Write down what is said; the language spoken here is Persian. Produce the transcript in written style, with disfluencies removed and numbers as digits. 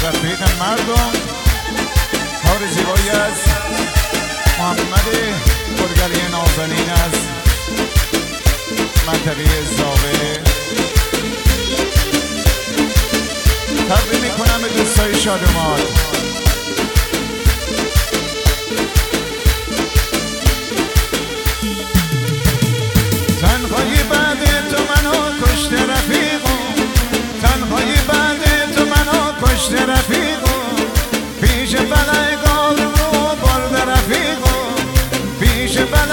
رفیق مردم، کار زیبایی از محمد گرگلی نازنین از منطقه زاوه. تقدیم میکنم به دوستای شادمان. تنهایی بعد تو منو کشته رفیقو، تنهایی بعد تو منو کشته رفیقو، پیش بلای گال رو برده رفیقو، پیش بلای